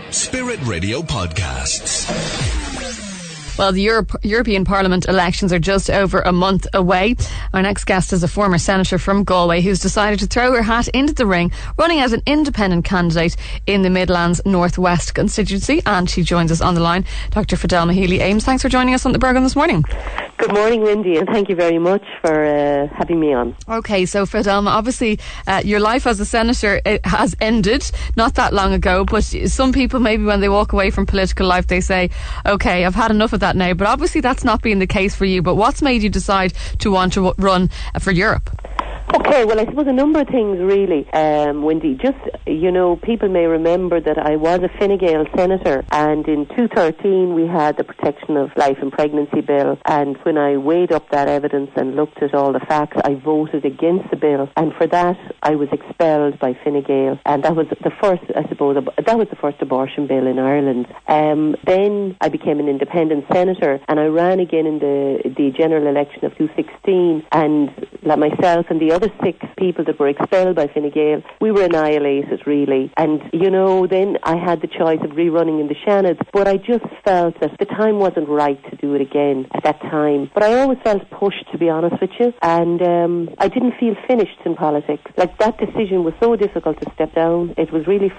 Spirit Radio Podcasts. Well, the European Parliament elections are just over a month away. Our next guest is a former senator from Galway who's decided to throw her hat into the ring, running as an independent candidate in the Midlands Northwest constituency. And she joins us on the line, Dr. Fidelma Healy-Ames. Thanks for joining us on the programme this morning. Good morning, Wendy, and thank you very much for having me on. Okay, so Fidelma, obviously your life as a senator has ended not that long ago, but some people maybe when they walk away from political life they say, okay, I've had enough of that now, but obviously that's not been the case for you. But what's made you decide to want to run for Europe? Okay, well, I suppose a number of things really, Wendy. Just, people may remember that I was a Fine Gael senator, and in 2013 we had the Protection of Life and Pregnancy Bill, and when I weighed up that evidence and looked at all the facts, I voted against the bill, and for that I was expelled by Fine Gael, and that was the first, that was the first abortion bill in Ireland. Then I became an independent senator, and I ran again in the general election of 2016, and like myself and the other 6 people that were expelled by Fine Gael, we were annihilated really. And then I had the choice of rerunning in the Shannons, but I just felt that the time wasn't right to do it again at that time. But I always felt pushed, to be honest with you, and I didn't feel finished in politics. Like, that decision was so difficult to step down. It was really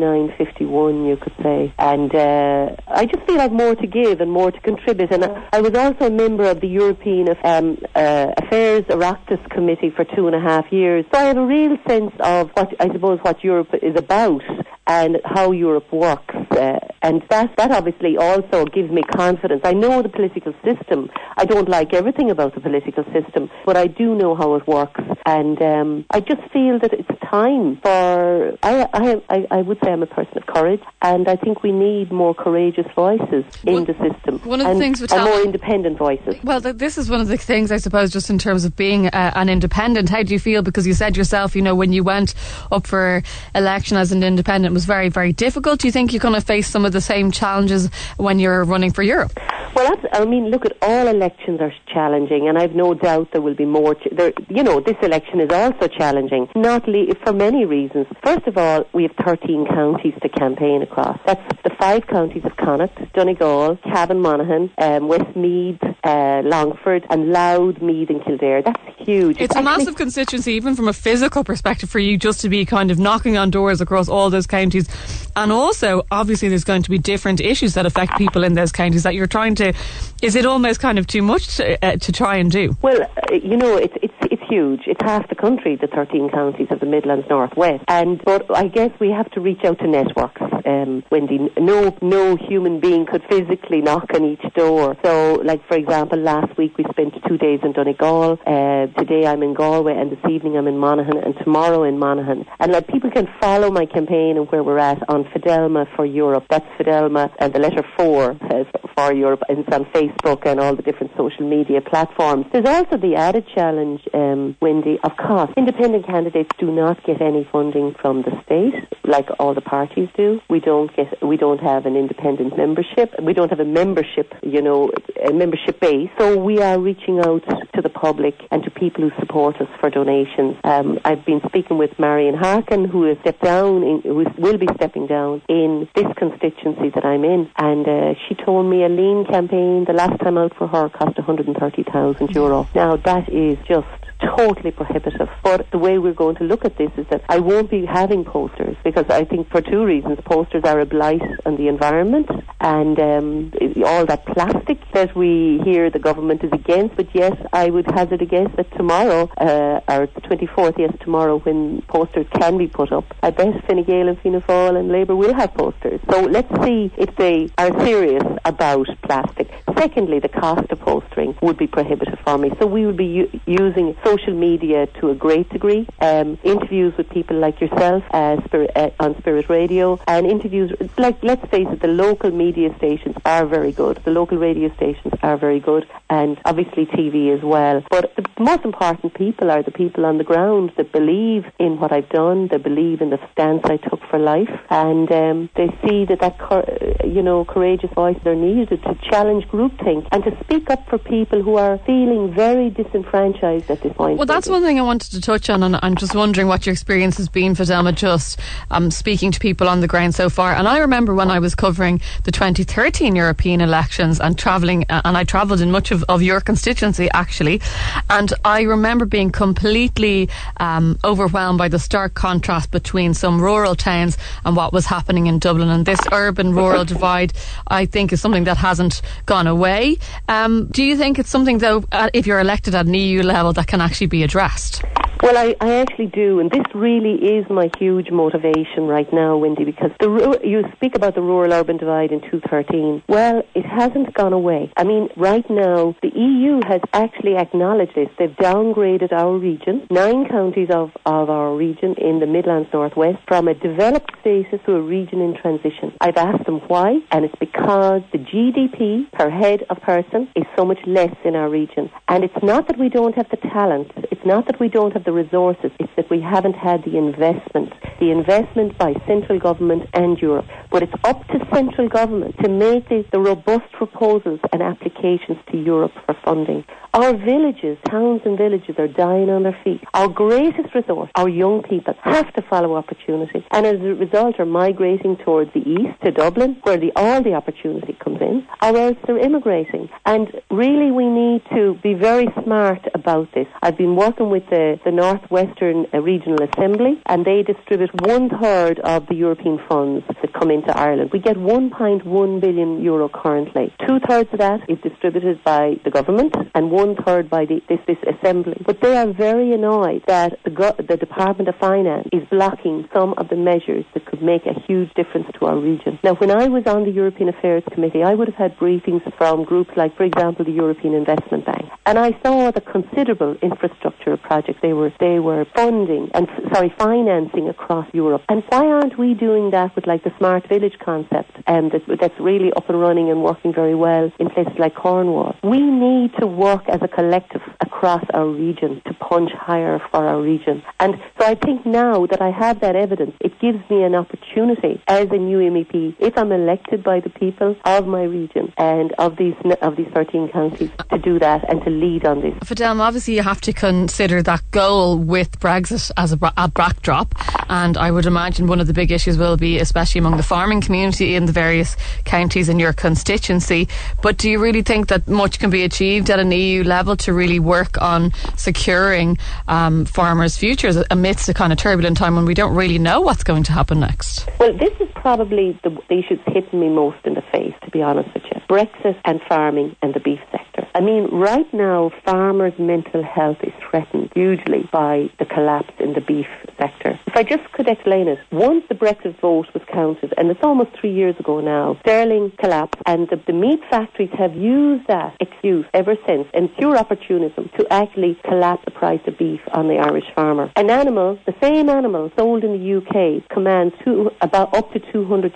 49-51, you could say, and I just feel I've more to give and more to contribute. And I was also a member of the European Affairs Oireachtas Committee for 2.5 years, so I have a real sense of what Europe is about and how Europe works, and that obviously also gives me confidence. I know the political system. I don't like everything about the political system, but I do know how it works, and I just feel that it's time for. I would say I'm a person of courage, and I think we need more courageous voices in the system. One of the things, and more independent voices. Well, this is one of the things, I suppose, just in terms of being an independent. How do you feel? Because you said yourself, when you went up for election as an independent, it was very, very difficult. Do you think you're going to face some of the same challenges when you're running for Europe? Well, look, at all elections are challenging, and I've no doubt there will be more. This election is also challenging, for many reasons. First of all, we have 13 counties to campaign across. That's the 5 counties of Connacht, Donegal, Cavan, Monaghan, Westmeath, Longford, and Louth, Meath and Kildare. That's huge. It's a massive constituency, even from a physical perspective, for you just to be kind of knocking on doors across all those counties. And also, obviously, there's going to be different issues that affect people in those counties that you're trying to. Is it almost kind of too much to try and do? Well, it's huge. It's half the country, the 13 counties of the Midlands Northwest. But I guess we have to reach out to networks, Wendy. No human being could physically knock on each door. So, like, for example, last week we spent 2 days in Donegal. Today I'm in Galway, and this evening I'm in Monaghan, and tomorrow in Monaghan. And people can follow my campaign and where we're at on Fidelma for Europe. That's Fidelma and the letter 4 for Europe, and it's on Facebook and all the different social media platforms. There's also the added challenge, Wendy, of cost. Independent candidates do not get any funding from the state like all the parties do. We don't have an independent membership. We don't have a membership, a membership base. So we are reaching out to the public and to people who support us for donations. I've been speaking with Marion Harkin, who has who will be stepping down in this constituency that I'm in, and she told me a lean campaign the last time out for her cost €130,000. Now that is just totally prohibitive. But the way we're going to look at this is that I won't be having posters, because I think for 2 reasons. Posters are a blight on the environment, and all that plastic that we hear the government is against. But yes, I would hazard a guess that tomorrow, or the 24th, yes, tomorrow, when posters can be put up, I bet Fine Gael and Fianna Fáil and Labour will have posters. So let's see if they are serious about plastic. Secondly, the cost of postering would be prohibitive for me. So we would be using social media to a great degree, interviews with people like yourself on Spirit Radio, and interviews, like, let's face it, the local media stations are very good. The local radio stations are very good, and obviously TV as well. But the most important people are the people on the ground that believe in what I've done, they believe in the stance I took for life, and they see that courageous voices are needed to challenge groups groupthink and to speak up for people who are feeling very disenfranchised at this point. Well, that's one thing I wanted to touch on, and I'm just wondering what your experience has been, Fidelma, just speaking to people on the ground so far. And I remember when I was covering the 2013 European elections and travelling, and I travelled in much of your constituency, actually, and I remember being completely overwhelmed by the stark contrast between some rural towns and what was happening in Dublin. And this urban-rural divide, I think, is something that hasn't gone away. Do you think it's something, though, if you're elected at an EU level, that can actually be addressed? Well, I actually do, and this really is my huge motivation right now, Wendy, because you speak about the rural-urban divide in 2013. Well, it hasn't gone away. I mean, right now, the EU has actually acknowledged this. They've downgraded our region, 9 counties of our region in the Midlands Northwest, from a developed status to a region in transition. I've asked them why, and it's because the GDP per head of person is so much less in our region. And it's not that we don't have the talent, it's not that we don't have the resources, it's that we haven't had the investment by central government and Europe. But it's up to central government to make the robust proposals and applications to Europe for funding. Our villages, towns and villages, are dying on their feet. Our greatest resource, our young people, have to follow opportunity, and as a result are migrating towards the east, to Dublin, where all the opportunity comes in, or else they're immigrating. And really we need to be very smart about this. I've been working with the Northwestern Regional Assembly, and they distribute 1/3 of the European funds that come into Ireland. We get €1.1 billion currently. 2/3 of that is distributed by the government, and 1/3 by this assembly. But they are very annoyed that the Department of Finance is blocking some of the measures that could make a huge difference to our region. Now, when I was on the European Affairs Committee, I would have had briefings from groups like, for example, the European Investment Bank, and I saw the considerable infrastructure projects they were financing across Europe. And why aren't we doing that with, like, the Smart Village concept, that's really up and running and working very well in places like Cornwall? We need to work as a collective across our region to punch higher for our region. And so I think now that I have that evidence, it gives me an opportunity as a new MEP, if I'm elected by the people of my region and of these 13 counties, to do that and to lead on this. Fidelma, obviously you have to consider that goal with Brexit as a backdrop, and I would imagine one of the big issues will be, especially among the farming community in the various counties in your constituency. But do you really think that much can be achieved at an EU level to really work on securing farmers' futures amidst a kind of turbulent time when we don't really know what's going to happen next? Well, this is probably the issue that's hitting me most in the face, to be honest with you. Brexit and farming and the beef sector. I mean, right now, farmers' mental health is threatened hugely by the collapse in the beef sector. If I just could explain it, once the Brexit vote was counted, and it's almost 3 years ago now, sterling collapsed, and the meat factories have used that excuse ever since, and pure opportunism, to actually collapse the price of beef on the Irish farmer. An animal, the same animal sold in the UK, commands about up to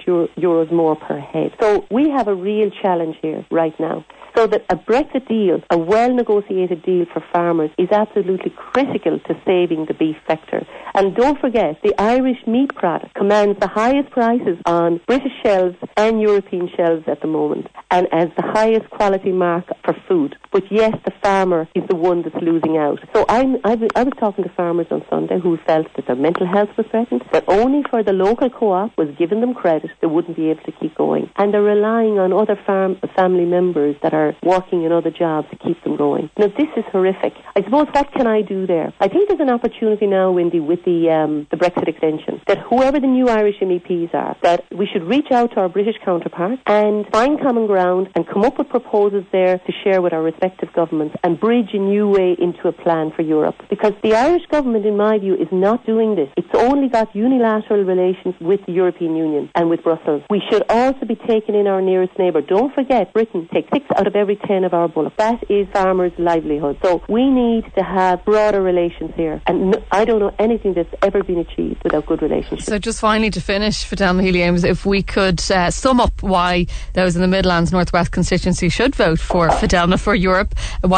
€200 more per head. So we have a real challenge here right now. So that a Brexit deal, a well-negotiated deal for farmers, is absolutely critical to saving the beef sector. And don't forget, the Irish meat product commands the highest prices on British shelves and European shelves at the moment, and as the highest quality mark for food. But yes, the farmer is the one that's losing out. So I was talking to farmers on Sunday who felt that their mental health was threatened, that only for the local co-op was giving them credit, they wouldn't be able to keep going. And they're relying on other family members that are working in other jobs to keep them going. Now, this is horrific. I suppose, what can I do there? I think there's an opportunity now, Wendy, with the Brexit extension, that whoever the new Irish MEPs are, that we should reach out to our British counterparts and find common ground and come up with proposals there to share with our respective governments and bridge a new way into a plan for Europe. Because the Irish government, in my view, is not doing this. It's only got unilateral relations with the European Union and with Brussels. We should also be taking in our nearest neighbour. Don't forget, Britain takes 6 out of every 10 of our bullocks. That is farmers' livelihood. So we need to have broader relations here. And I don't know anything that's ever been achieved without good relationships. So just finally to finish, Fidelma Healy-Ames, if we could sum up why those in the Midlands Northwest constituency should vote for Fidelma for Europe,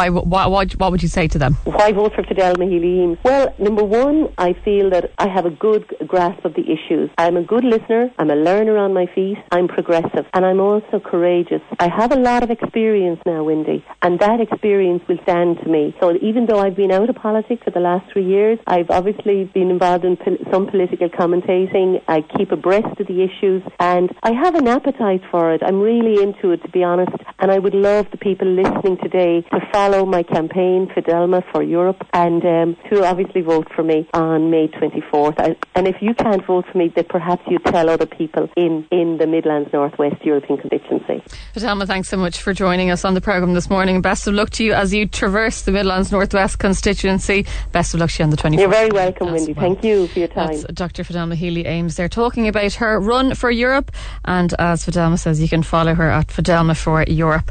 what would you say to them? Why vote for Fidelma Healy-Ames? Well, number one, I feel that I have a good grasp of the issues. I'm a good listener, I'm a learner on my feet, I'm progressive, and I'm also courageous. I have a lot of experience experience now, Wendy, and that experience will stand to me. So even though I've been out of politics for the last 3 years, I've obviously been involved in some political commentating. I keep abreast of the issues, and I have an appetite for it. I'm really into it, to be honest, and I would love the people listening today to follow my campaign, Fidelma for Europe, and to obviously vote for me on May 24th. And if you can't vote for me, then perhaps you tell other people in the Midlands Northwest European constituency. Fidelma, thanks so much for joining us on the programme this morning. Best of luck to you as you traverse the Midlands Northwest constituency. Best of luck to you on the 24th. You're very welcome, Wendy. Well. Thank you for your time. That's Dr. Fidelma Healy-Ames there talking about her run for Europe, and as Fidelma says, you can follow her at Fidelma for Europe.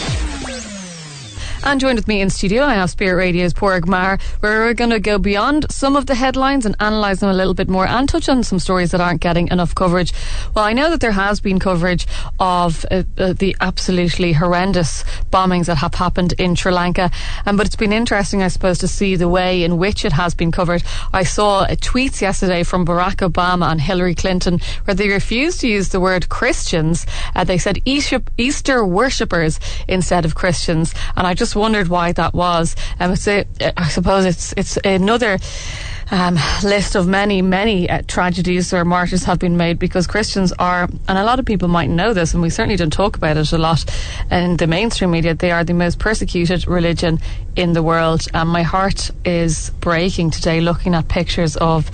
And joined with me in studio, I have Spirit Radio's Pádraig Maher, where we're going to go beyond some of the headlines and analyse them a little bit more and touch on some stories that aren't getting enough coverage. Well, I know that there has been coverage of the absolutely horrendous bombings that have happened in Sri Lanka, but it's been interesting, I suppose, to see the way in which it has been covered. I saw tweets yesterday from Barack Obama and Hillary Clinton where they refused to use the word Christians. They said Easter worshippers instead of Christians, and I just wondered why that was. I suppose it's another list of many tragedies or martyrs have been made, because Christians are, and a lot of people might know this, and we certainly don't talk about it a lot in the mainstream media, they are the most persecuted religion in the world. And my heart is breaking today looking at pictures of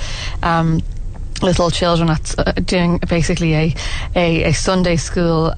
little children doing basically a Sunday school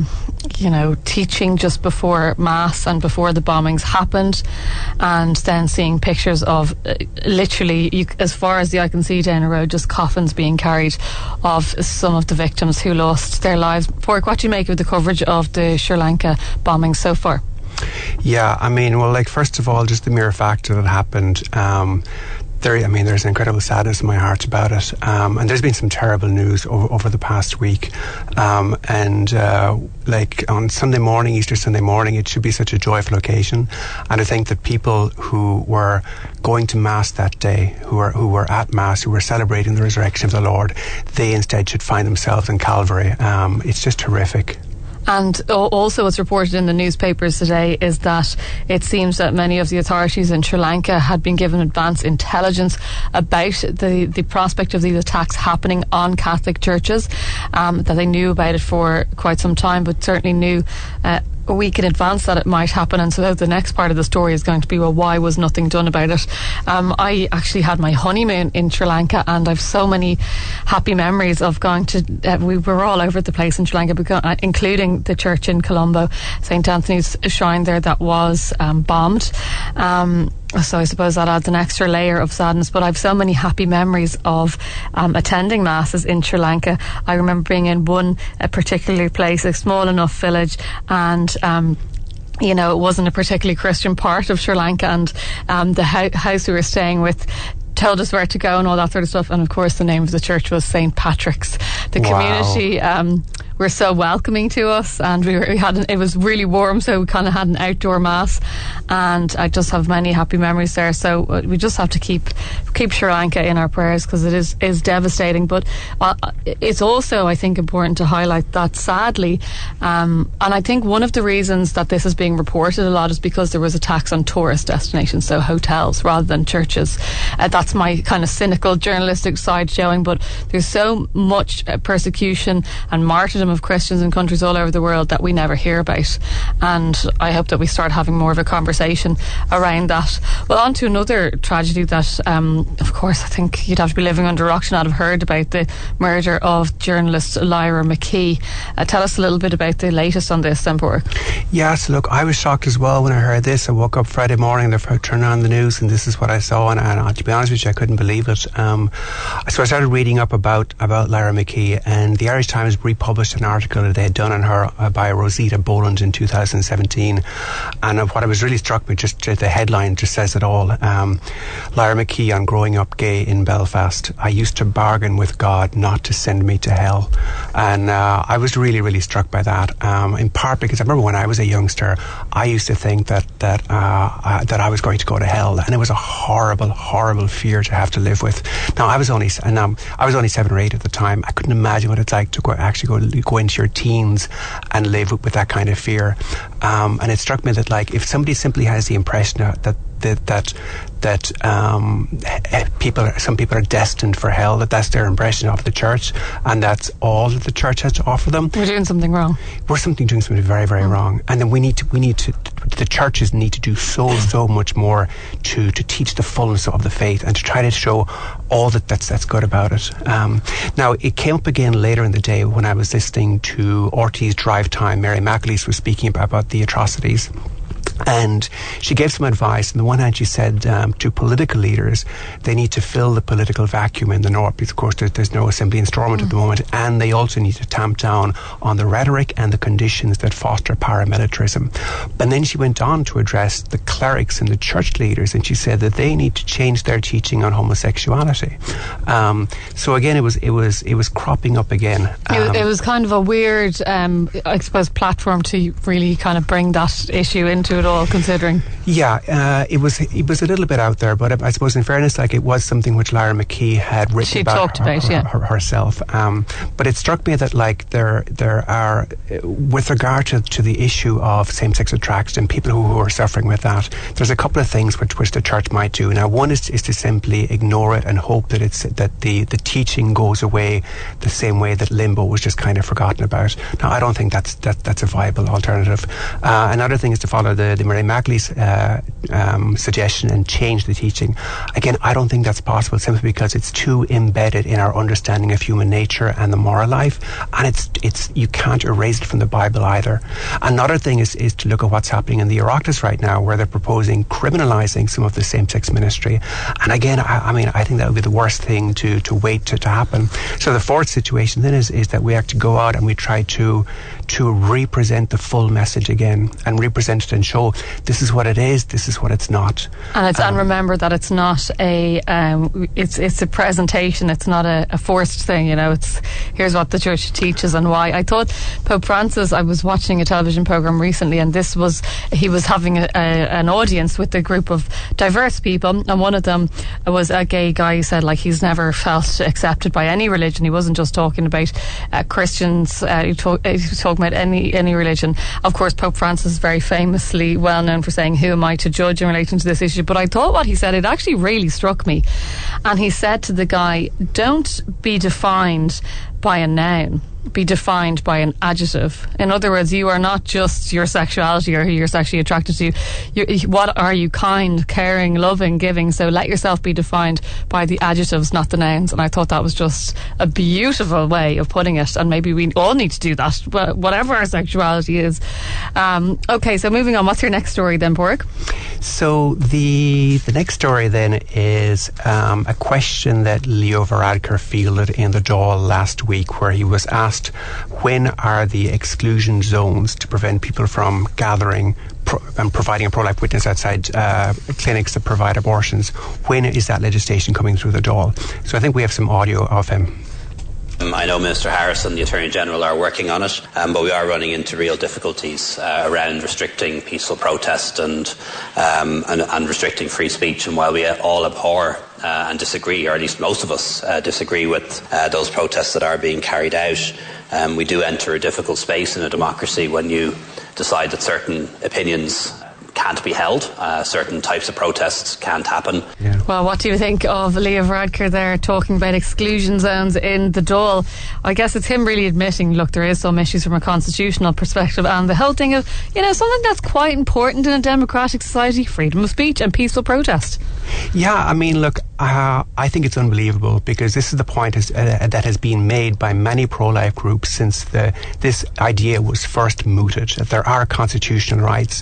teaching just before Mass and before the bombings happened, and then seeing pictures of literally, as far as the eye can see down the road, just coffins being carried of some of the victims who lost their lives. Pádraig, what do you make of the coverage of the Sri Lanka bombings so far? Yeah, I mean, well, first of all, just the mere fact that it happened, there's an incredible sadness in my heart about it, and there's been some terrible news over the past week, and on Sunday morning, Easter Sunday morning, it should be such a joyful occasion, and I think that people who were going to Mass that day, who were at Mass, who were celebrating the resurrection of the Lord, they instead should find themselves in Calvary. It's just horrific. And also what's reported in the newspapers today is that it seems that many of the authorities in Sri Lanka had been given advance intelligence about the prospect of these attacks happening on Catholic churches, that they knew about it for quite some time, but certainly knew a week in advance that it might happen. And so the next part of the story is going to be, well, why was nothing done about it? I actually had my honeymoon in Sri Lanka, and I've so many happy memories of going to we were all over the place in Sri Lanka, including the church in Colombo, St. Anthony's Shrine there, that was bombed. So I suppose that adds an extra layer of sadness, but I've so many happy memories of attending masses in Sri Lanka. I remember being in one particular place, a small enough village, and it wasn't a particularly Christian part of Sri Lanka, and the house we were staying with told us where to go and all that sort of stuff, and of course the name of the church was St. Patrick's. The community were so welcoming to us, and it was really warm, so we kind of had an outdoor mass, and I just have many happy memories there. So we just have to keep Sri Lanka in our prayers, because it is devastating. But it's also, I think, important to highlight that sadly, and I think one of the reasons that this is being reported a lot is because there was attacks on tourist destinations, so hotels rather than churches. That's my kind of cynical journalistic side showing, but there's so much persecution and martyrdom of Christians in countries all over the world that we never hear about, and I hope that we start having more of a conversation around that. Well, on to another tragedy that of course I think you'd have to be living under a rock to not have heard about, the murder of journalist Lyra McKee. Tell us a little bit about the latest on this, then, Pádraig. Yes, look, I was shocked as well when I heard this. I woke up Friday morning, I turned on the news, and this is what I saw, and to be honest with you, I couldn't believe it. So I started reading up about Lyra McKee, and the Irish Times republished an article that they had done on her by Rosita Boland in 2017, and what I was really struck with, just the headline just says it all. Lyra McKee on growing up gay in Belfast. I used to bargain with God not to send me to hell, and I was really, really struck by that, in part because I remember when I was a youngster, I used to think that I was going to go to hell, and it was a horrible fear to have to live with. Now I was only 7 or 8 at the time. I couldn't imagine what it's like to go into your teens and live with that kind of fear. And it struck me that, like, if somebody simply has the impression that some people are destined for hell, that's their impression of the church, and that's all that the church has to offer them, we're doing something wrong. We're doing something very, very wrong. And then we need to the churches need to do so much more to teach the fullness of the faith and to try to show all that's good about it. Now, it came up again later in the day when I was listening to RT's Drive Time. Mary McAleese was speaking about the atrocities. And she gave some advice. On the one hand, she said to political leaders, they need to fill the political vacuum in the north, because of course there's no assembly in Stormont at the moment, and they also need to tamp down on the rhetoric and the conditions that foster paramilitarism. And then she went on to address the clerics and the church leaders, and she said that they need to change their teaching on homosexuality. So again, it was cropping up again. It was kind of a weird, I suppose, platform to really kind of bring that issue into it all, considering. Yeah, it was a little bit out there, but I suppose in fairness, like, it was something which Lara McKee had written about herself. But it struck me that, like, there are, with regard to the issue of same-sex attraction and people who are suffering with that, there's a couple of things which the church might do. Now, one is to simply ignore it and hope that the teaching goes away the same way that limbo was just kind of forgotten about. Now, I don't think that's a viable alternative. Another thing is to follow the Mary McAleese suggestion and change the teaching. Again, I don't think that's possible, simply because it's too embedded in our understanding of human nature and the moral life, and it's you can't erase it from the Bible either. Another thing is to look at what's happening in the Oireachtas right now, where they're proposing criminalising some of the same-sex ministry. And again, I think that would be the worst thing to wait to happen. So the fourth situation then is that we have to go out and we try to represent the full message again, and represent it and show this is what it is, this is what it's not. And remember that it's not it's a presentation, it's not a forced thing, it's here's what the church teaches and why. I thought Pope Francis, I was watching a television programme recently, and he was having an audience with a group of diverse people, and one of them was a gay guy who said, like, he's never felt accepted by any religion. He wasn't just talking about Christians, he was talking about any religion. Of course, Pope Francis is very famously well known for saying, who am I to judge in relation to this issue? But I thought what he said, it actually really struck me. And he said to the guy, don't be defined by a noun, be defined by an adjective. In other words, you are not just your sexuality or who you're sexually attracted to. What are you? Kind, caring, loving, giving. So let yourself be defined by the adjectives, not the nouns. And I thought that was just a beautiful way of putting it, and maybe we all need to do that, whatever our sexuality is. Okay, so moving on, what's your next story then, Pádraig? So the next story then is a question that Leo Varadkar fielded in the Dáil last week, where he was asked, when are the exclusion zones to prevent people from gathering and providing a pro-life witness outside clinics that provide abortions? When is that legislation coming through the Dáil? So I think we have some audio of him. I know Minister Harris and the Attorney General are working on it, but we are running into real difficulties around restricting peaceful protest and restricting free speech. And while we all abhor and disagree, or at least most of us disagree with those protests that are being carried out, we do enter a difficult space in a democracy when you decide that certain opinions can't be held, certain types of protests can't happen. Yeah. Well, what do you think of Leo Varadkar there talking about exclusion zones in the Dáil? I guess it's him really admitting, look, there is some issues from a constitutional perspective, and the whole thing of, something that's quite important in a democratic society, freedom of speech and peaceful protest. Yeah, look, I think it's unbelievable, because this is the point that has been made by many pro-life groups since this idea was first mooted, that there are constitutional rights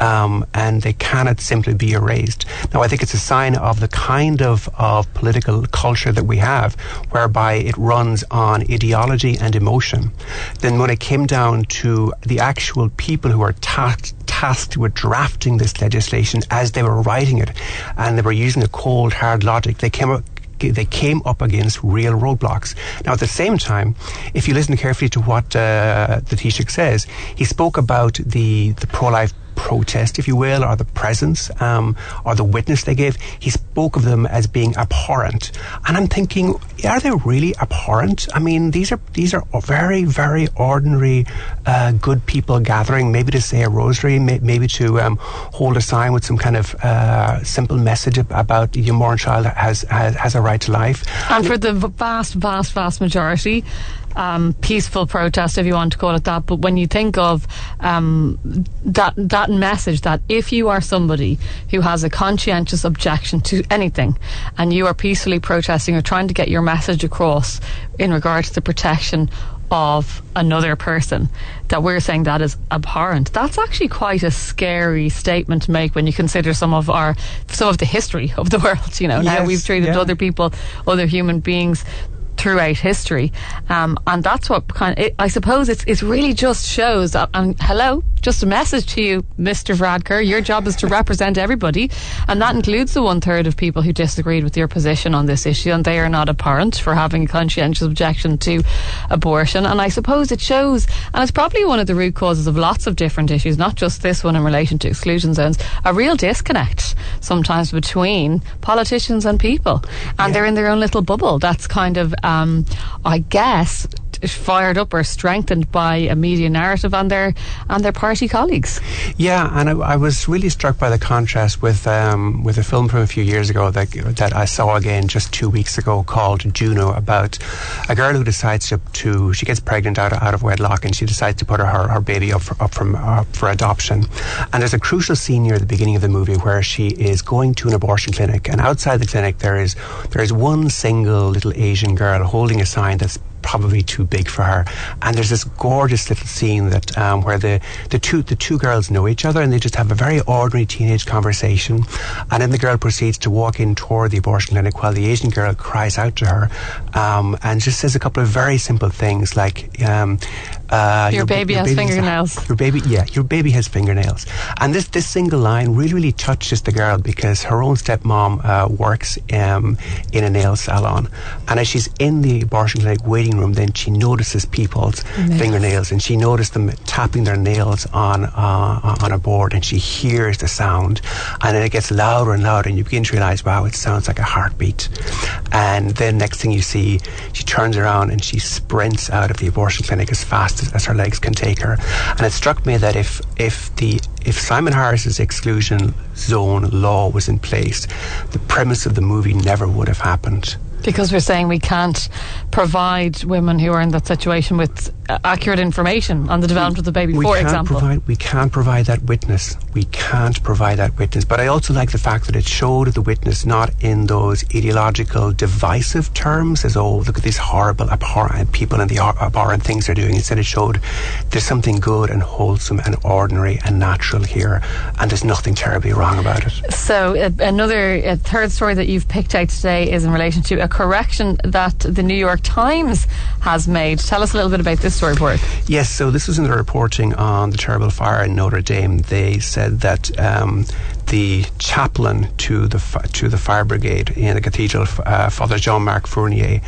and they cannot simply be erased. Now, I think it's a sign of the kind of political culture that we have, whereby it runs on ideology and emotion. Then when it came down to the actual people who are tasked with drafting this legislation, as they were writing it, and they were using a cold, hard logic, they came up against real roadblocks. Now, at the same time, if you listen carefully to what the Taoiseach says, he spoke about the pro-life protest, if you will, or the presence, or the witness they gave. He spoke of them as being abhorrent. And I'm thinking, are they really abhorrent? I mean, these are very, very ordinary, good people gathering, maybe to say a rosary, maybe to hold a sign with some kind of simple message about the unborn child has a right to life. And for the vast majority, peaceful protest, if you want to call it that. But when you think of that message, that if you are somebody who has a conscientious objection to anything and you are peacefully protesting or trying to get your message across in regard to the protection of another person, that we're saying that is abhorrent, that's actually quite a scary statement to make when you consider some of the history of the world, Yes, how we've treated other people, other human beings throughout history, and that's what I suppose it really just shows that. And hello, just a message to you, Mr. Varadkar, your job is to represent everybody, and that includes the 1/3 of people who disagreed with your position on this issue, and they are not abhorrent for having a conscientious objection to abortion. And I suppose it shows, and it's probably one of the root causes of lots of different issues, not just this one in relation to exclusion zones, a real disconnect sometimes between politicians and people, and they're in their own little bubble. That's kind of I guess fired up or strengthened by a media narrative and their party colleagues. Yeah, and I was really struck by the contrast with a film from a few years ago that I saw again just 2 weeks ago called Juno, about a girl who decides to she gets pregnant out of wedlock, and she decides to put her baby up for adoption. And there's a crucial scene near the beginning of the movie where she is going to an abortion clinic, and outside the clinic there is one single little Asian girl holding a sign that's probably too big for her, and there's this gorgeous little scene that where the two girls know each other, and they just have a very ordinary teenage conversation, and then the girl proceeds to walk in toward the abortion clinic while the Asian girl cries out to her and just says a couple of very simple things like your baby has fingernails. Your baby has fingernails. And this single line really touches the girl, because her own stepmom works in a nail salon, and as she's in the abortion clinic waiting room, then she notices people's fingernails, and she noticed them tapping their nails on a board, and she hears the sound, and then it gets louder and louder, and you begin to realise, wow, it sounds like a heartbeat. And then next thing you see, she turns around and she sprints out of the abortion clinic as fast as her legs can take her. And it struck me that if Simon Harris's exclusion zone law was in place, the premise of the movie never would have happened. Because we're saying we can't provide women who are in that situation with accurate information on the development of the baby, for example. We can't provide that witness. We can't provide that witness. But I also like the fact that it showed the witness not in those ideological, divisive terms, as, oh, look at these horrible, abhorrent people and the abhorrent things they're doing. Instead, it showed there's something good and wholesome and ordinary and natural here, and there's nothing terribly wrong about it. So a third story that you've picked out today is in relation to a correction that the New York Times has made. Tell us a little bit about this story, Padraig. Yes, so this was in the reporting on the terrible fire in Notre Dame. They said that the chaplain to the fire brigade in the cathedral, Father Jean-Marc Fournier,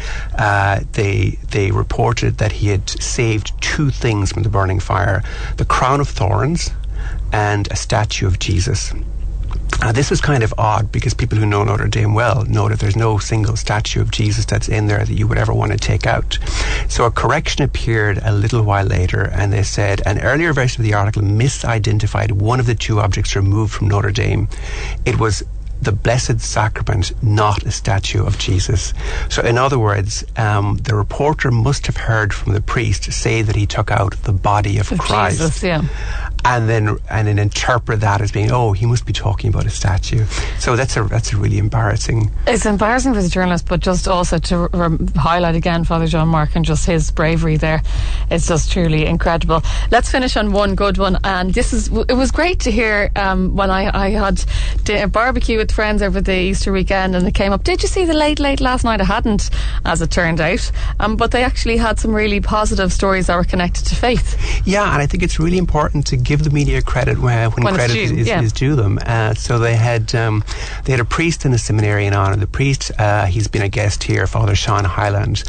they reported that he had saved two things from the burning fire: the crown of thorns and a statue of Jesus. This was kind of odd, because people who know Notre Dame well know that there's no single statue of Jesus that's in there that you would ever want to take out. So a correction appeared a little while later, and they said an earlier version of the article misidentified one of the two objects removed from Notre Dame. It was the Blessed Sacrament, not a statue of Jesus. So in other words, the reporter must have heard from the priest say that he took out the body of Christ. Jesus, yeah. And then interpret that as being, oh, he must be talking about a statue. So that's a really embarrassing. It's embarrassing for the journalist, but just also to highlight again Father Jean-Marc and just his bravery there. It's just truly incredible. Let's finish on one good one, and it was great to hear when I had a barbecue with friends over the Easter weekend, and it came up, did you see the late last night? I hadn't, as it turned out, but they actually had some really positive stories that were connected to faith. Yeah, and I think it's really important to give the media credit when credit is due them. So they had a priest in the seminary in honour. The priest, he's been a guest here, Father Sean Highland,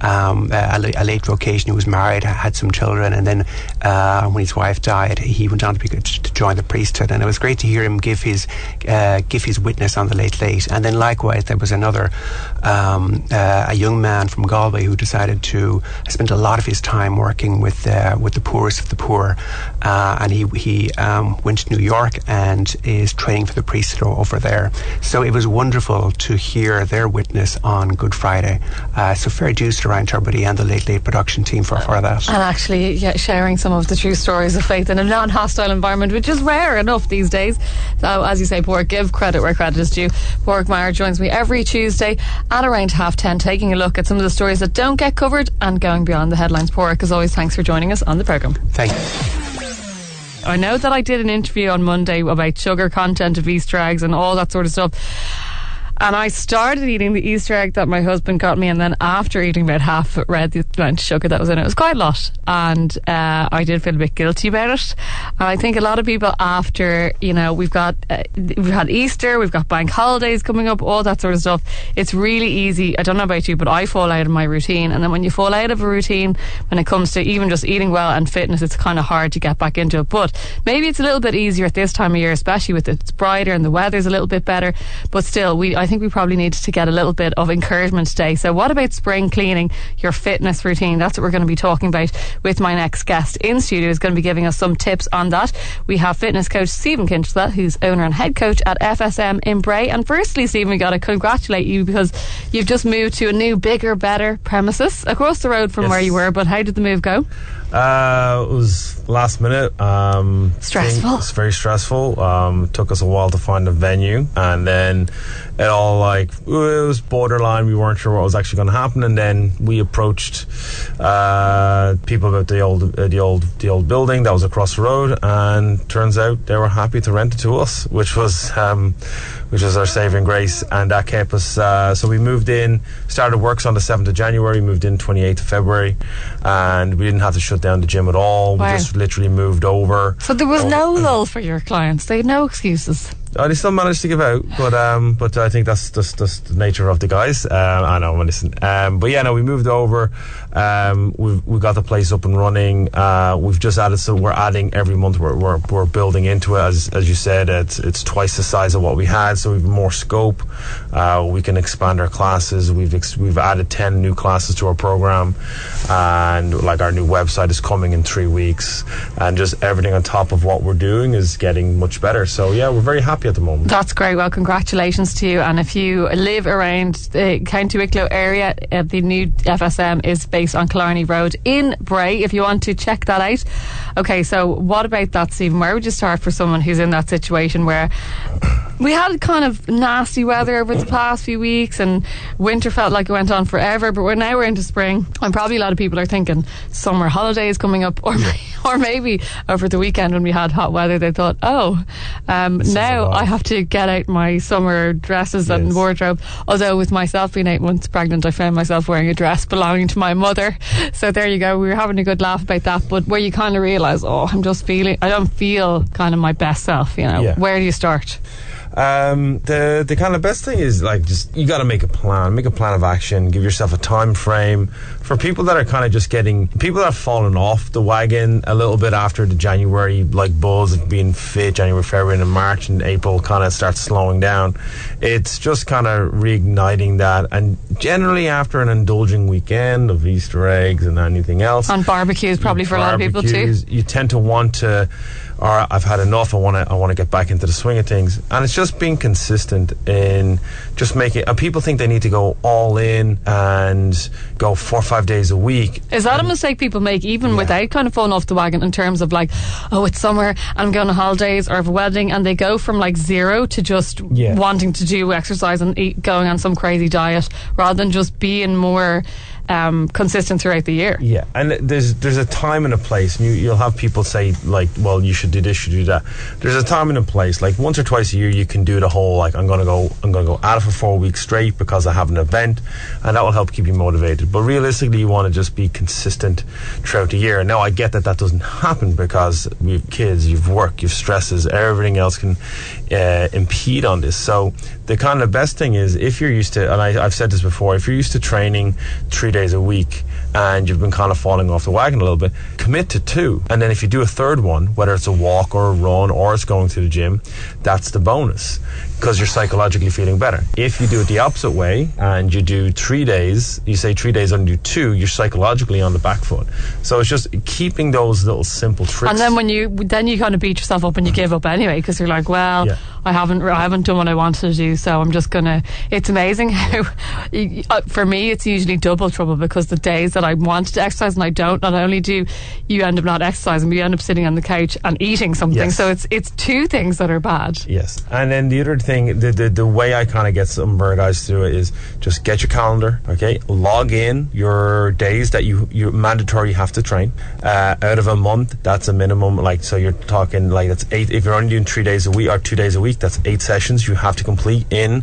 a late vocation who was married, had some children, and then when his wife died, he went on to join the priesthood. And it was great to hear him give his witness on the Late Late. And then likewise, there was another a young man from Galway who decided to spend a lot of his time working with the poorest of the poor, and he went to New York and is training for the priesthood over there. So it was wonderful to hear their witness on Good Friday. So fair dues to Ryan Turbiddy and the Late Late production team for that. And actually sharing some of the true stories of faith in a non-hostile environment, which is rare enough these days. So as you say, Pádraig, give credit where credit is due. Pádraig Meyer joins me every Tuesday at around 10:30, taking a look at some of the stories that don't get covered and going beyond the headlines. Pádraig, as always, thanks for joining us on the programme. Thank you. I know that I did an interview on Monday about sugar content of Easter eggs and all that sort of stuff. And I started eating the Easter egg that my husband got me, and then after eating about half it, read the amount of sugar that was in it. It was quite a lot, and I did feel a bit guilty about it. And I think a lot of people after, we've had Easter, we've got bank holidays coming up, all that sort of stuff. It's really easy. I don't know about you, but I fall out of my routine. And then when you fall out of a routine, when it comes to even just eating well and fitness, it's kind of hard to get back into it. But maybe it's a little bit easier at this time of year, especially with it's brighter and the weather's a little bit better. But still, I think we probably need to get a little bit of encouragement today. So what about spring cleaning, your fitness routine? That's what we're going to be talking about with my next guest in studio, who's going to be giving us some tips on that. We have fitness coach Stephen Kinchla, who's owner and head coach at FSM in Bray. And firstly, Stephen, we got to congratulate you because you've just moved to a new, bigger, better premises across the road from where you were. But how did the move go? It was last minute. Stressful. It was very stressful. Took us a while to find a venue, and then it all it was borderline. We weren't sure what was actually going to happen, and then we approached people about the old building that was across the road, and turns out they were happy to rent it to us, which was our saving grace, and that kept us. So we moved in, started works on the 7th of January, moved in 28th of February, and we didn't have to shut down the gym at all. Wow. We just literally moved over. So there was no lull for your clients. They had no excuses. They still managed to give out, but I think that's just the nature of the guys. I know, listen. But yeah, no, we moved over. We got the place up and running. We've just added, so we're adding every month. We're building into it. As you said, it's twice the size of what we had, so we've more scope. We can expand our classes. We've added 10 new classes to our program, and our new website is coming in 3 weeks, and just everything on top of what we're doing is getting much better. So yeah, we're very happy at the moment. That's great. Well, congratulations to you. And if you live around the County Wicklow area, the new FSM is based on Killarney Road in Bray, if you want to check that out. Okay, so what about that, Stephen? Where would you start for someone who's in that situation where we had kind of nasty weather over the past few weeks and winter felt like it went on forever, but we're into spring, and probably a lot of people are thinking summer holidays coming up, or maybe over the weekend when we had hot weather they thought, now I have to get out my summer dresses and wardrobe. Although with myself being 8 months pregnant, I found myself wearing a dress belonging to my mother. So there you go. We were having a good laugh about that. But where you kind of realise, I don't feel kind of my best self, Where do you start? The kind of best thing is just you got to make a plan of action, give yourself a time frame. For people that are kind of just people that have fallen off the wagon a little bit after the January buzz of being fit, January, February and March and April kind of starts slowing down. It's just kind of reigniting that, and generally after an indulging weekend of Easter eggs and anything else, on barbecues probably for a lot of people too, you tend to want to, or I've had enough, I want to get back into the swing of things. And it's just being consistent in just making, and people think they need to go all in and go 4 or 5 days a week. Is that a mistake people make even without kind of falling off the wagon, in terms of it's summer and I'm going on holidays or I have a wedding, and they go from zero to just wanting to do exercise and going on some crazy diet rather than just being more consistent throughout the year. Yeah, and there's a time and a place, and you'll have people say, like, well, you should do this, you should do that. There's a time and a place. Like, once or twice a year you can do the whole, like, I'm gonna go at it for 4 weeks straight because I have an event, and that will help keep you motivated. But realistically, you want to just be consistent throughout the year. Now, I get that doesn't happen because we've kids, you've work, you've stresses, everything else can impede on this. So the kind of best thing is, if you're used to, and I've said this before, if you're used to training 3 days a week and you've been kind of falling off the wagon a little bit, commit to 2. And then if you do a third one, whether it's a walk or a run or it's going to the gym, that's the bonus, because you're psychologically feeling better. If you do it the opposite way and you do 3 days, you say 3 days and do 2, you're psychologically on the back foot. So it's just keeping those little simple tricks. And then you kind of beat yourself up and you give up anyway, because you're like, well, yeah, I haven't done what I wanted to do, so I'm just gonna. It's amazing how for me it's usually double trouble, because the days that I want to exercise and I don't, not only do you end up not exercising, but you end up sitting on the couch and eating something. Yes. So it's 2 things that are bad. Yes. And then the other thing, the way I kind of get some guys to do it is just get your calendar, okay? Log in your days that you mandatory have to train. Out of a month, that's a minimum, like, so you're talking like that's 8. If you're only doing 3 days a week or 2 days a week, that's 8 sessions you have to complete in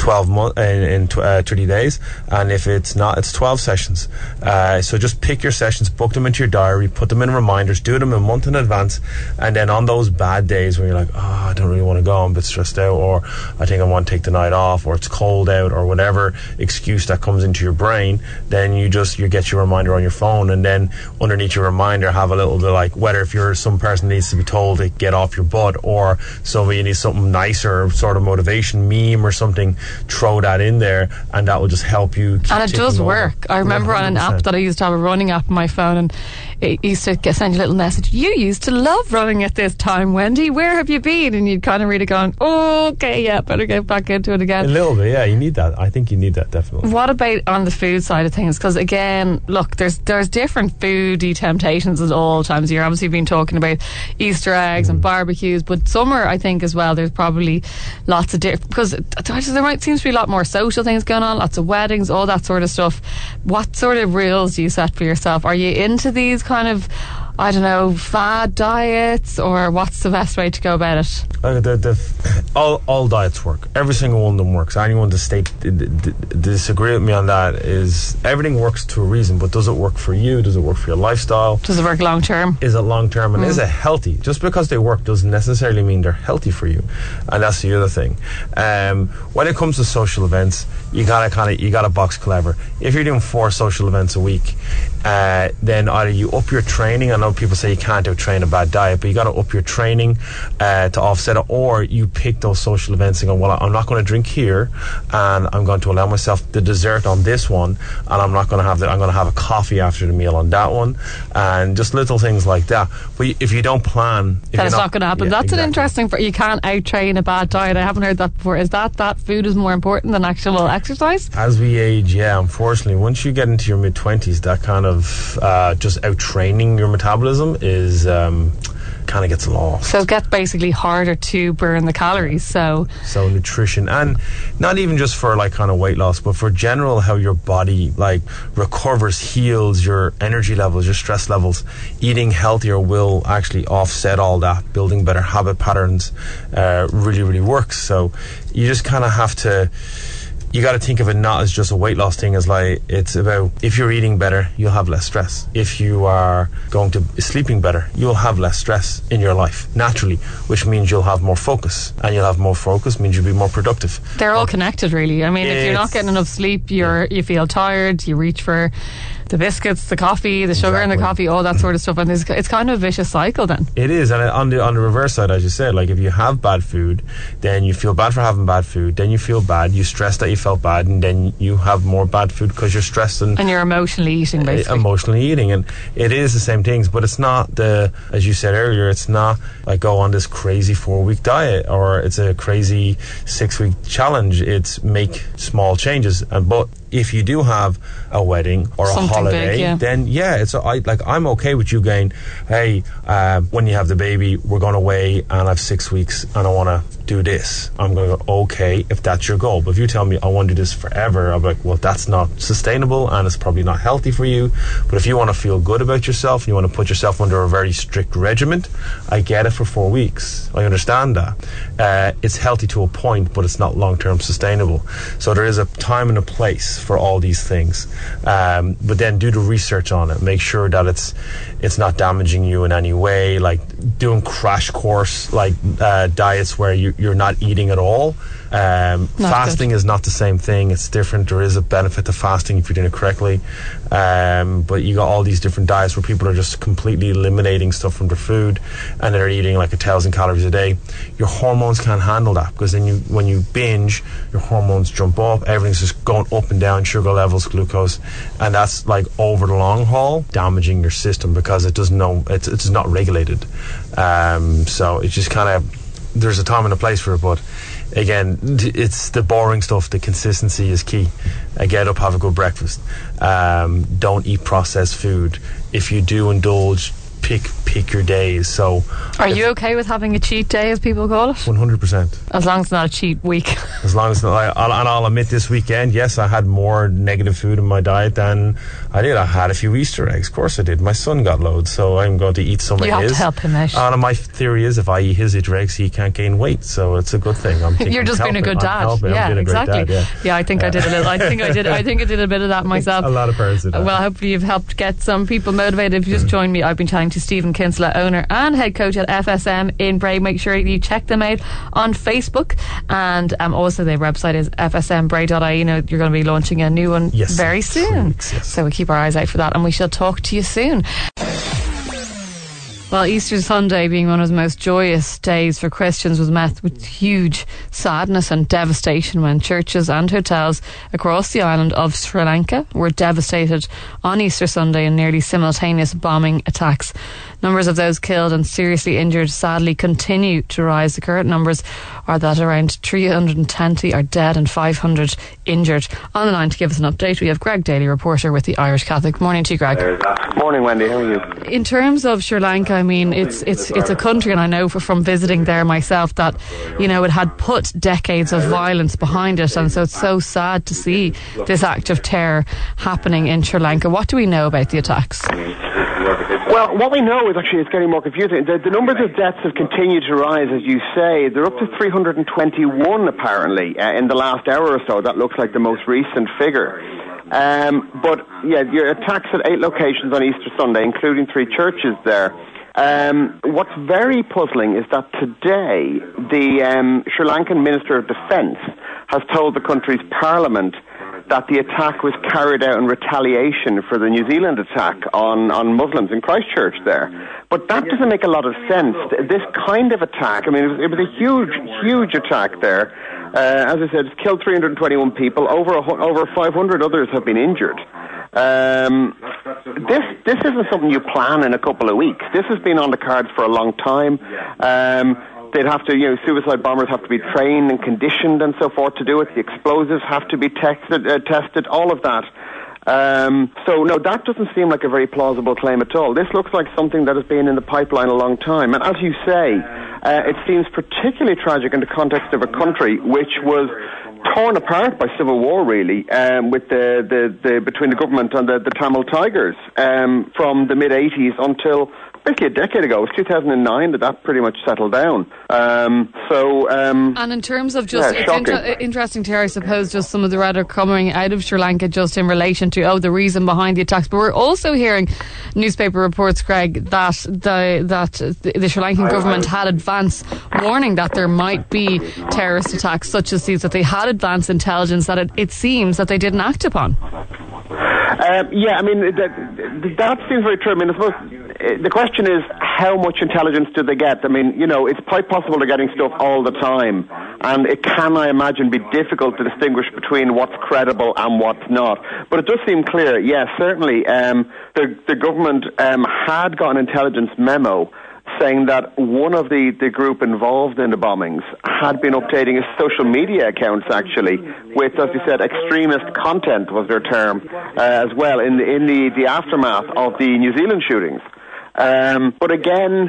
30 days. And if it's not, it's 12 sessions. So just pick your sessions, book them into your diary, put them in reminders, do them a month in advance, and then on those bad days when you're like, I don't really want to go, I'm a bit stressed out, or I think I want to take the night off, or it's cold out, or whatever excuse that comes into your brain, then you get your reminder on your phone, and then underneath your reminder have a little bit, like, whether if you're some person needs to be told to get off your butt, or somebody needs something nicer, sort of motivation meme or something, throw that in there, and that will just help you keep. And it does work. I remember 100%. On an app that I used to have, a running app on my phone, and it used to send you a little message. You used to love running at this time, Wendy. Where have you been? And you'd kind of read it going, okay, yeah, better get back into it again. A little bit, yeah. You need that. I think you need that, definitely. What about on the food side of things? Because again, look, there's different foodie temptations at all times of year. Obviously, you've been talking about Easter eggs and barbecues, but summer, I think as well, there's probably lots of different, because there seems to be a lot more social things going on, lots of weddings, all that sort of stuff. What sort of rules do you set for yourself? Are you into these kind of, I don't know, fad diets, or what's the best way to go about it? All diets work. Every single one of them works. Anyone to disagree with me on that is, everything works to a reason, but does it work for you? Does it work for your lifestyle? Does it work long term? Is it long term, and is it healthy? Just because they work doesn't necessarily mean they're healthy for you, and that's the other thing. When it comes to social events, you gotta box clever. If you're doing 4 social events a week, then either you up your training. I know people say you can't train a bad diet, but you got to up your training to offset it, or you pick those social events and go, well, I'm not going to drink here, and I'm going to allow myself the dessert on this one, and I'm not going to have that. I'm going to have a coffee after the meal on that one, and just little things like that. But if you don't plan, that's not going to happen. Yeah, that's exactly. An interesting. You can't out train a bad diet. I haven't heard that before. Is that food is more important than actual exercise? As we age, yeah, unfortunately, once you get into your mid-20s, that kind of just out training your metabolism is kind of gets lost. So it gets basically harder to burn the calories. So nutrition, and not even just for like kind of weight loss, but for general how your body like recovers, heals, your energy levels, your stress levels. Eating healthier will actually offset all that. Building better habit patterns really, really works. So you just kind of have to. You got to think of it not as just a weight loss thing, as like it's about, if you're eating better, you'll have less stress. If you are sleeping better, you'll have less stress in your life naturally, which means you'll have more focus, and you'll have more focus means you'll be more productive. They're all connected, really. I mean, if you're not getting enough sleep, you feel tired, you reach for the biscuits, the coffee, the sugar in the coffee, all that sort of stuff, and it's kind of a vicious cycle then. It is, and on the reverse side, as you said, like if you have bad food, then you feel bad for having bad food, then you feel bad, you stress that you felt bad, and then you have more bad food because you're stressed and you're emotionally eating, basically. Emotionally eating, and it is the same things, but it's not as you said earlier, it's not like go on this crazy 4-week diet, or it's a crazy 6-week challenge. It's make small changes, but if you do have a wedding or something a holiday, big, then I'm okay with you going, hey, when you have the baby, we're going away and I have 6 weeks and I want to do this. I'm going to go, okay, if that's your goal. But if you tell me I want to do this forever, I'm like, well, that's not sustainable and it's probably not healthy for you. But if you want to feel good about yourself and you want to put yourself under a very strict regimen, I get it for 4 weeks. I understand that. It's healthy to a point, but it's not long-term sustainable. So there is a time and a place for all these things. But then do the research on it. Make sure that it's not damaging you in any way, like doing crash course like diets where you're not eating at all. Fasting is not the same thing. It's different. There is a benefit to fasting if you're doing it correctly. But you got all these different diets where people are just completely eliminating stuff from their food and they're eating like 1,000 calories a day. Your hormones can't handle that, because then when you binge, your hormones jump up, everything's just going up and down, sugar levels, glucose, and that's like over the long haul damaging your system because it's not regulated. So it's just kind of, there's a time and a place for it, but again, it's the boring stuff. The consistency is key. Get up, have a good breakfast. Don't eat processed food. If you do indulge, pick your days. So, are you okay with having a cheat day, as people call it? 100%. As long as it's not a cheat week. As long as I'll admit, this weekend, yes, I had more negative food in my diet than I did. I had a few Easter eggs. Of course I did. My son got loads, so I'm going to eat some of his. You have to help him out. And my theory is, if I eat his Easter eggs, he can't gain weight, so it's a good thing. You're just being a good dad. Yeah, exactly. Dad, yeah, I think I did a little. I think I did a bit of that myself. A lot of parents did that. Well, hopefully you've helped get some people motivated. If you just joined me, I've been chatting to Stephen Kinsella, owner and head coach at FSM in Bray. Make sure you check them out on Facebook, and also their website is fsmbray.ie. You know, you're going to be launching a new one very soon. Weeks, yes. So we keep our eyes out for that, and we shall talk to you soon. Well, Easter Sunday, being one of the most joyous days for Christians, was met with huge sadness and devastation when churches and hotels across the island of Sri Lanka were devastated on Easter Sunday in nearly simultaneous bombing attacks. Numbers of those killed and seriously injured sadly continue to rise. The current numbers are that around 320 are dead and 500 injured. On the line to give us an update, we have Greg Daly, reporter with the Irish Catholic. Morning to you, Greg. Morning, Wendy. How are you? In terms of Sri Lanka, I mean, it's a country, and I know from visiting there myself that, you know, it had put decades of violence behind it, and so it's so sad to see this act of terror happening in Sri Lanka. What do we know about the attacks? Well, what we know is actually it's getting more confusing. The numbers of deaths have continued to rise, as you say. They're up to 321 apparently in the last hour or so. That looks like the most recent figure. But yeah, your attacks at 8 locations on Easter Sunday, including 3 churches there. What's very puzzling is that today the Sri Lankan Minister of Defence has told the country's parliament that the attack was carried out in retaliation for the New Zealand attack on Muslims in Christchurch there. But that doesn't make a lot of sense. This kind of attack, I mean, it was a huge attack there. As I said, it's killed 321 people. Over 500 others have been injured. This isn't something you plan in a couple of weeks. This has been on the cards for a long time. They'd have to, suicide bombers have to be trained and conditioned and so forth to do it. The explosives have to be tested, all of that. So no, that doesn't seem like a very plausible claim at all. This looks like something that has been in the pipeline a long time. And as you say, it seems particularly tragic in the context of a country which was torn apart by civil war, really, with the between the government and the Tamil Tigers from the mid-80s until basically a decade ago. It was 2009 that pretty much settled down. And in terms of just, it's interesting to hear, I suppose, just some of the rhetoric coming out of Sri Lanka just in relation to, the reason behind the attacks. But we're also hearing newspaper reports, Greg, that the Sri Lankan government had advance warning that there might be terrorist attacks such as these, that they had advance intelligence that it seems that they didn't act upon. Yeah, I mean, that seems very true. I mean, I suppose the question is, how much intelligence do they get? I mean, it's quite possible they're getting stuff all the time, and it can, I imagine, be difficult to distinguish between what's credible and what's not. But it does seem clear, yes, certainly, the government had got an intelligence memo saying that one of the group involved in the bombings had been updating his social media accounts, actually, with, as you said, extremist content was their term, as well, in the aftermath of the New Zealand shootings. But again,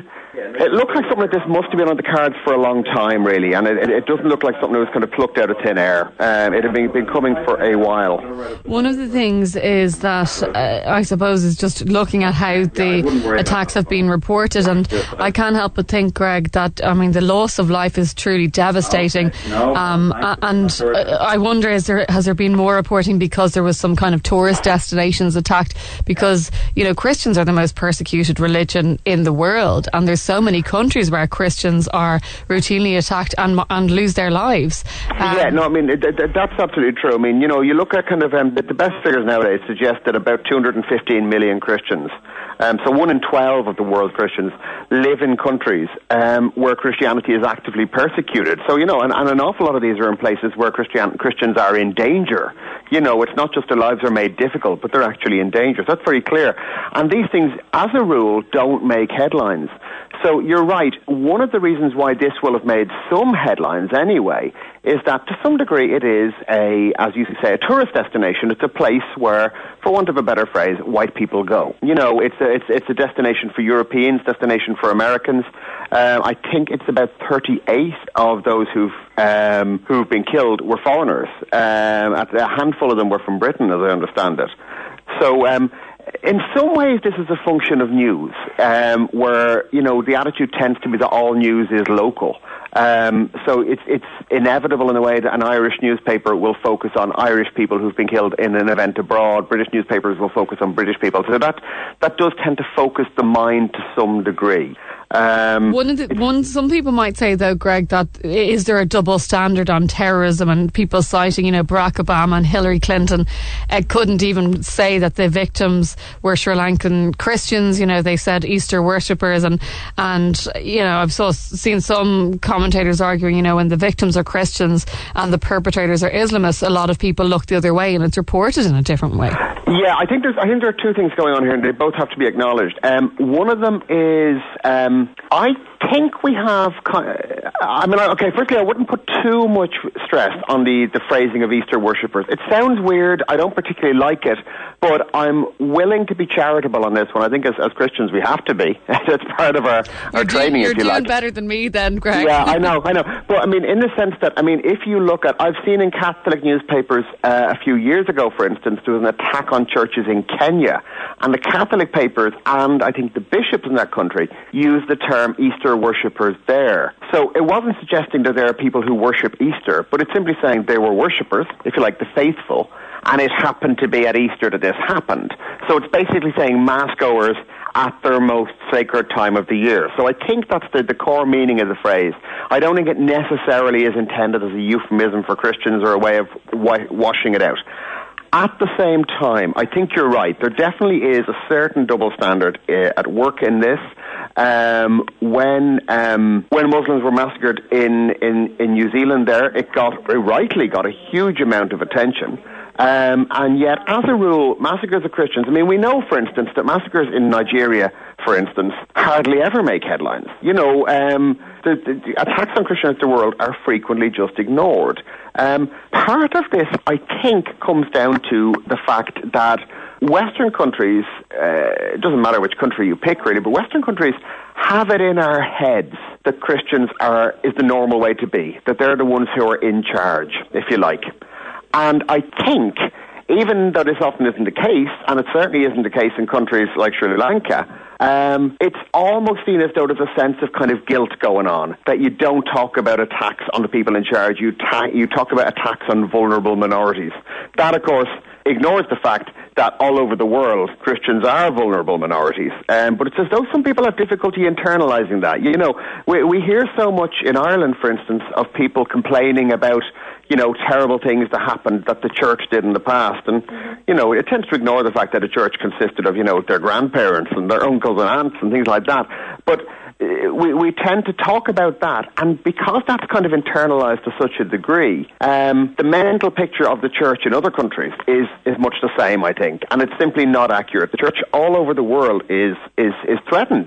It looks like something like this must have been on the cards for a long time, really, and it doesn't look like something that was kind of plucked out of thin air. It had been coming for a while. One of the things is that I suppose is just looking at how the attacks have been reported, and I can't help but think, Greg, that the loss of life is truly devastating. And I wonder, has there been more reporting because there was some kind of tourist destinations attacked? Because Christians are the most persecuted religion in the world, and there's so many countries where Christians are routinely attacked and lose their lives. That's absolutely true. You look at kind of the best figures nowadays suggest that about 215 million Christians, so 1 in 12 of the world's Christians, live in countries where Christianity is actively persecuted. So, and an awful lot of these are in places where Christians are in danger. It's not just their lives are made difficult, but they're actually in danger. So that's very clear. And these things, as a rule, don't make headlines. So you're right. One of the reasons why this will have made some headlines anyway is that to some degree it is as you say, a tourist destination. It's a place where, for want of a better phrase, white people go. It's a destination for Europeans, destination for Americans. I think it's about 38 of those who've been killed were foreigners. A handful of them were from Britain, as I understand it. So, in some ways, this is a function of news, where, the attitude tends to be that all news is local. So it's inevitable in a way that an Irish newspaper will focus on Irish people who've been killed in an event abroad. British newspapers will focus on British people. So that does tend to focus the mind to some degree. Some people might say, though, Greg, that is there a double standard on terrorism, and people citing, Barack Obama and Hillary Clinton couldn't even say that the victims were Sri Lankan Christians. They said Easter worshippers, and I've seen some commentators arguing, when the victims are Christians and the perpetrators are Islamists, a lot of people look the other way and it's reported in a different way. Yeah, I think there are two things going on here, and they both have to be acknowledged. One of them is, I think we have, firstly, I wouldn't put too much stress on the phrasing of Easter worshippers. It sounds weird. I don't particularly like it, but I'm willing to be charitable on this one. I think as Christians we have to be. It's part of our training, if you like. You're doing better than me then, Greg. Yeah, I know. But in the sense that, if you look at, I've seen in Catholic newspapers a few years ago, for instance, there was an attack on churches in Kenya, and the Catholic papers and I think the bishops in that country used the term Easter worshippers there. So it wasn't suggesting that there are people who worship Easter, but it's simply saying they were worshippers, if you like, the faithful, and it happened to be at Easter that this happened. So it's basically saying mass goers at their most sacred time of the year. So I think that's the core meaning of the phrase. I don't think it necessarily is intended as a euphemism for Christians or a way of washing it out. At the same time, I think you're right. There definitely is a certain double standard at work in this. When Muslims were massacred in New Zealand there, it rightly got a huge amount of attention. And yet, as a rule, massacres of Christians, we know, for instance, that massacres in Nigeria, for instance, hardly ever make headlines. The attacks on Christians in the world are frequently just ignored. Part of this, I think, comes down to the fact that Western countries, it doesn't matter which country you pick really, but Western countries have it in our heads that Christians is the normal way to be, that they're the ones who are in charge, if you like. And I think, even though this often isn't the case, and it certainly isn't the case in countries like Sri Lanka, it's almost seen as though there's a sense of kind of guilt going on, that you don't talk about attacks on the people in charge, you talk about attacks on vulnerable minorities. That, of course, ignores the fact that all over the world Christians are vulnerable minorities. But it's as though some people have difficulty internalizing that. We hear so much in Ireland, for instance, of people complaining about terrible things that happened that the church did in the past. And, it tends to ignore the fact that the church consisted of, their grandparents and their uncles and aunts and things like that. But we tend to talk about that. And because that's kind of internalized to such a degree, the mental picture of the church in other countries is much the same, I think. And it's simply not accurate. The church all over the world is threatened.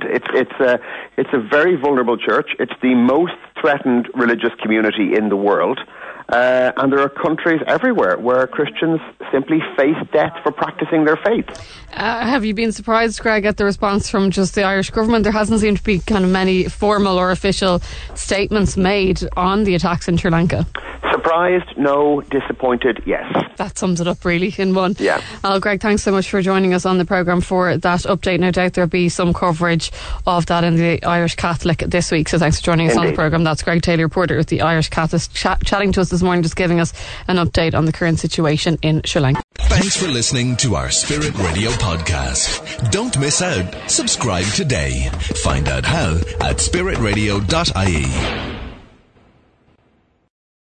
It's a very vulnerable church. It's the most threatened religious community in the world. and there are countries everywhere where Christians simply face death for practicing their faith. Have you been surprised, Greg, at the response from just the Irish government? There hasn't seemed to be kind of many formal or official statements made on the attacks in Sri Lanka. Surprised? No. Disappointed? Yes. That sums it up really in one. Yeah. Well, Greg, thanks so much for joining us on the programme for that update. No doubt there'll be some coverage of that in the Irish Catholic this week, so thanks for joining us on the programme. That's Greg Taylor, reporter with the Irish Catholic, chatting to us this morning, just giving us an update on the current situation in Sri Lanka. Thanks for listening to our Spirit Radio podcast. Don't miss out. Subscribe today. Find out how at spiritradio.ie.